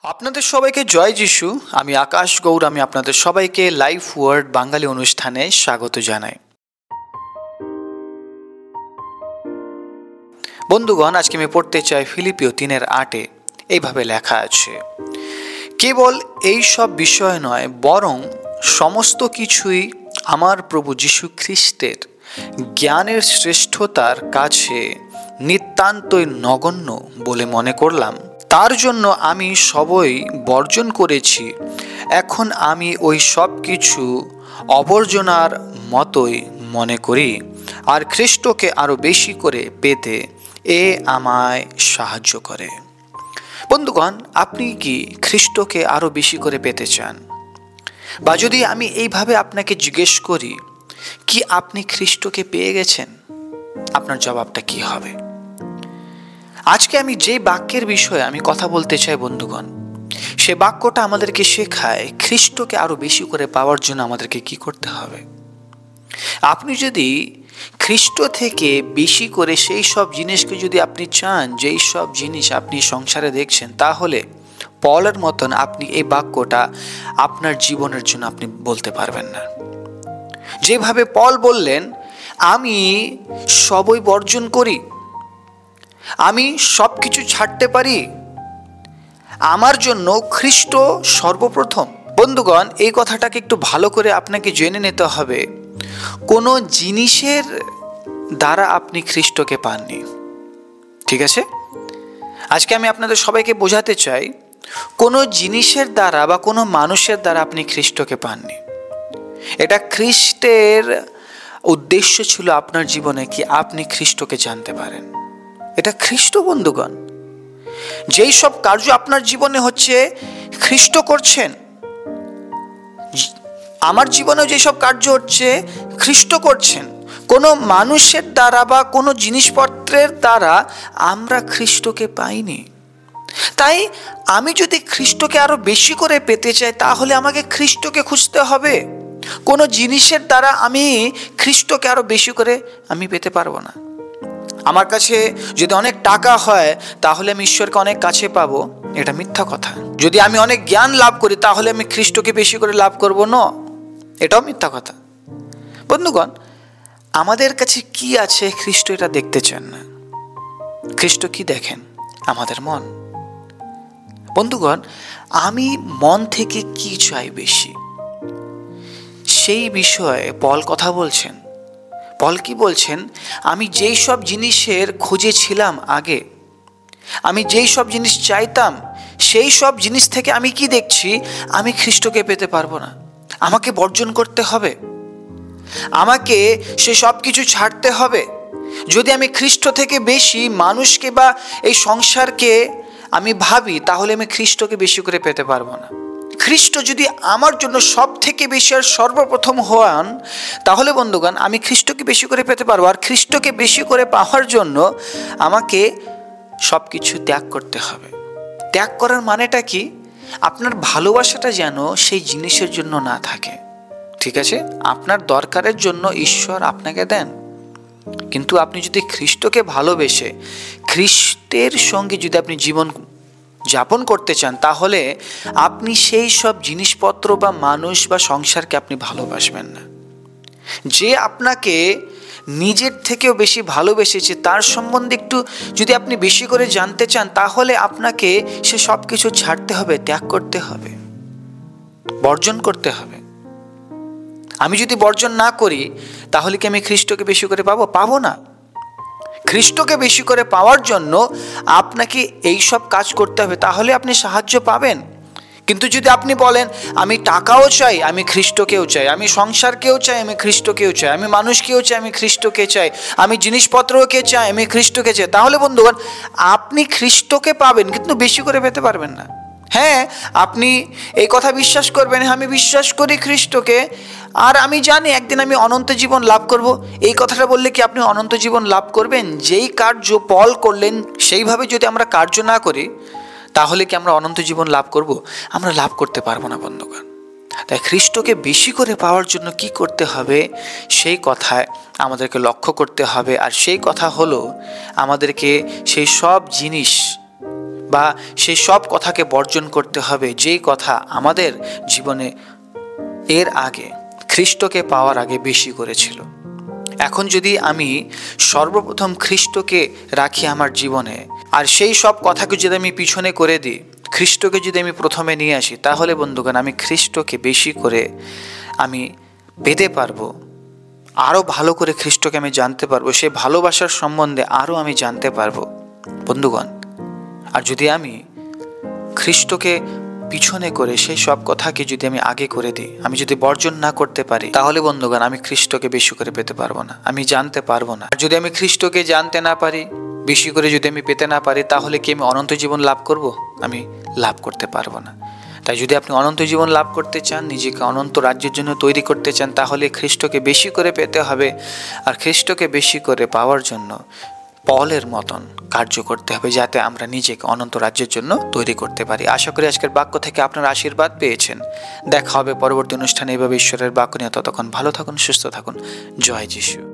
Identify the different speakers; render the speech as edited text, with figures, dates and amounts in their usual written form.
Speaker 1: আপনাদের সবাইকে জয় যিশু। আমি আকাশ গৌর। আমি আপনাদের সবাইকে লাইফ ওয়ার্ড বাঙালি অনুষ্ঠানে স্বাগত জানাই। বন্ধুগণ, আজকে আমি পড়তে চাই ফিলিপিও 3:8। এইভাবে লেখা আছে, কেবল এই সব বিষয় নয়, বরং সমস্ত কিছুই আমার প্রভু যীশু খ্রিস্টের জ্ঞানের শ্রেষ্ঠতার কাছে নিতান্তই নগণ্য বলে মনে করলাম। তার জন্য আমি সবই বর্জন করেছি। এখন আমি ওই সব কিছু অবর্জনার মতোই মনে করি, আর খ্রিস্টকে আরও বেশি করে পেতে এ আমায় সাহায্য করে। বন্ধুগণ, আপনি কি খ্রিস্টকে আরও বেশি করে পেতে চান? বা যদি আমি এইভাবে আপনাকে জিজ্ঞেস করি, কি আপনি খ্রিস্টকে পেয়ে গেছেন? আপনার জবাবটা কি হবে? আজকে আমি যে বাক্যের বিষয়ে আমি কথা বলতে চাই বন্ধুগণ, সে বাক্যটা আমাদেরকে শেখায় খ্রিস্টকে আরো বেশি করে পাওয়ার জন্য আমাদেরকে কি করতে হবে। আপনি যদি খ্রিস্ট থেকে বেশি করে সেই সব জিনিসকে যদি আপনি চান, যেই সব জিনিস আপনি সংসারে দেখছেন, তাহলে পলের মতন আপনি এই বাক্যটা আপনার জীবনের জন্য আপনি বলতে পারবেন না। যেভাবে পল বললেন, আমি সবই বর্জন করি, আমি সব কিছু ছাড়তে পারি, আমার জন্য খ্রিস্ট সর্বপ্রথম। বন্ধুগণ, এই কথাটাকে একটু ভালো করে আপনাকে জেনে নিতে হবে। কোনো জিনিসের দ্বারা আপনি খ্রিস্টকে পাননি, ঠিক আছে? আজকে আমি আপনাদের সবাইকে বোঝাতে চাই, কোনো জিনিসের দ্বারা বা কোনো মানুষের দ্বারা আপনি খ্রিস্টকে পাননি। এটা খ্রিস্টের উদ্দেশ্য ছিল আপনার জীবনে কি আপনি খ্রিস্টকে জানতে পারেন। এটা খ্রিস্ট। বন্ধুগণ, যেই সব কার্য আপনার জীবনে হচ্ছে খ্রিস্ট করছেন, আমার জীবনেও যেসব কার্য হচ্ছে খ্রিস্ট করছেন। কোনো মানুষের দ্বারা বা কোনো জিনিসপত্রের দ্বারা আমরা খ্রিস্টকে পাইনি। তাই আমি যদি খ্রিস্টকে আরো বেশি করে পেতে চাই, তাহলে আমাকে খ্রিস্টকে খুঁজতে হবে। কোনো জিনিসের দ্বারা আমি খ্রিস্টকে আরো বেশি করে আমি পেতে পারবো না। আমার কাছে যদি অনেক টাকা হয় তাহলে আমি ঈশ্বরকে অনেক কাছে পাবো, এটা মিথ্যা কথা। যদি আমি অনেক জ্ঞান লাভ করি তাহলে আমি খ্রিস্টকে বেশি করে লাভ করবো না, এটাও মিথ্যা কথা। বন্ধুগণ, আমাদের কাছে কি আছে খ্রিস্ট এটা দেখতে চান না। খ্রিস্ট কি দেখেন? আমাদের মন। বন্ধুগণ, আমি মন থেকে কি চাই বেশি, সেই বিষয়ে পল কথা বলছেন। পল কি বলছেন? আমি যেই সব জিনিসের খোঁজে ছিলাম আগে, আমি যেই সব জিনিস চাইতাম, সেই সব জিনিস থেকে আমি কি দেখছি, আমি খ্রিস্টকে পেতে পারবো না। আমাকে বর্জন করতে হবে, আমাকে সে সব কিছু ছাড়তে হবে। যদি আমি খ্রিস্ট থেকে বেশি মানুষকে বা এই সংসারকে আমি ভাবি, তাহলে আমি খ্রিস্টকে বেশি করে পেতে পারবো না। খ্রিস্ট যদি আমার জন্য সব থেকে বেশি আর সর্বপ্রথম হন, তাহলে বন্ধুগণ আমি খ্রিস্টকে বেশি করে পেতে পারবো। আর খ্রিস্টকে বেশি করে পাওয়ার জন্য আমাকে সব কিছু ত্যাগ করতে হবে। ত্যাগ করার মানেটা কি? আপনার ভালোবাসাটা যেন সেই জিনিসের জন্য না থাকে, ঠিক আছে? আপনার দরকারের জন্য ঈশ্বর আপনাকে দেন, কিন্তু আপনি যদি খ্রিস্টকে ভালোবেসে খ্রিস্টের সঙ্গে যদি আপনি জীবন যাপন করতে চান, তাহলে আপনি সেই সব জিনিসপত্র বা মানুষ বা সংসারকে আপনি ভালোবাসবেন না। যে আপনাকে নিজের থেকেও বেশি ভালোবেসেছে, তার সম্বন্ধে একটু যদি আপনি বেশি করে জানতে চান, তাহলে আপনাকে সে সব কিছু ছাড়তে হবে, ত্যাগ করতে হবে, বর্জন করতে হবে। আমি যদি বর্জন না করি, তাহলে কি আমি খ্রিস্টকে বেশি করে পাবো না। খ্রিস্টকে বেশি করে পাওয়ার জন্য আপনাকে এই সব কাজ করতে হবে, তাহলে আপনি সাহায্য পাবেন। কিন্তু যদি আপনি বলেন আমি টাকাও চাই, আমি খ্রিস্টকেও চাই, আমি সংসারকেও চাই, আমি খ্রিস্টকেও চাই, আমি মানুষকেও চাই, আমি খ্রিস্টকে চাই, আমি জিনিসপত্রকে চাই, আমি খ্রিস্টকে চাই, তাহলে বন্ধুগণ আপনি খ্রিস্টকে পাবেন কিন্তু বেশি করে পেতে পারবেন না। হ্যাঁ, আপনি এই কথা বিশ্বাস করবেন, আমি বিশ্বাস করি খ্রিস্টকে, আর আমি জানি একদিন আমি অনন্ত জীবন লাভ করব। এই কথাটা বললে কি আপনি অনন্ত জীবন লাভ করবেন? যেই কার্য পল করলেন সেইভাবে যদি আমরা কার্য না করি, তাহলে কি আমরা অনন্ত জীবন লাভ করব? আমরা লাভ করতে পারবো না বন্ধুগণ। তাই খ্রিস্টকে বেশি করে পাওয়ার জন্য কি করতে হবে, সেই কথায় আমাদেরকে লক্ষ্য করতে হবে। আর সেই কথা হলো আমাদেরকে সেই সব জিনিস বা সেই সব কথাকে বর্জন করতে হবে যেই কথা আমাদের জীবনে এর আগে খ্রিস্টকে পাওয়ার আগে বেশি করেছিল। এখন যদি আমি সর্বপ্রথম খ্রিস্টকে রাখি আমার জীবনে, আর সেই সব কথাকে যদি আমি পিছনে করে দিই, খ্রিস্টকে যদি আমি প্রথমে নিয়ে আসি, তাহলে বন্ধুগণ আমি খ্রিস্টকে বেশি করে আমি পেতে পারবো, আরও ভালো করে খ্রিস্টকে আমি জানতে পারবো, সেই ভালোবাসার সম্বন্ধে আরও আমি জানতে পারবো বন্ধুগণ। আর যদি আমি খ্রিস্টকে পিছনে করে সেই সব কথাকে যদি আমি আগে করে দিই, আমি যদি বর্জন না করতে পারি, তাহলে বন্ধুগণ আমি খ্রিস্টকে বেশি করে পেতে পারবো না, আমি জানতে পারবো না। আর যদি আমি খ্রিস্টকে জানতে না পারি, বেশি করে যদি আমি পেতে না পারি, তাহলে কি আমি অনন্ত জীবন লাভ করব? আমি লাভ করতে পারবো না। তাই যদি আপনি অনন্ত জীবন লাভ করতে চান, নিজেকে অনন্ত রাজ্যের জন্য তৈরি করতে চান, তাহলে খ্রিস্টকে বেশি করে পেতে হবে। আর খ্রিস্টকে বেশি করে পাওয়ার জন্য পলের মতন কার্য করতে হবে, যাতে আমরা নিজেকে অনন্ত রাজ্যের জন্য তৈরি করতে পারি। আশা করি আজকের বাক্য থেকে আপনারা আশীর্বাদ পেয়েছেন। দেখা হবে পরবর্তী অনুষ্ঠানে এভাবে ঈশ্বরের বাক্য নিয়ে। ততক্ষণ ভালো থাকুন, সুস্থ থাকুন। জয় যিশু।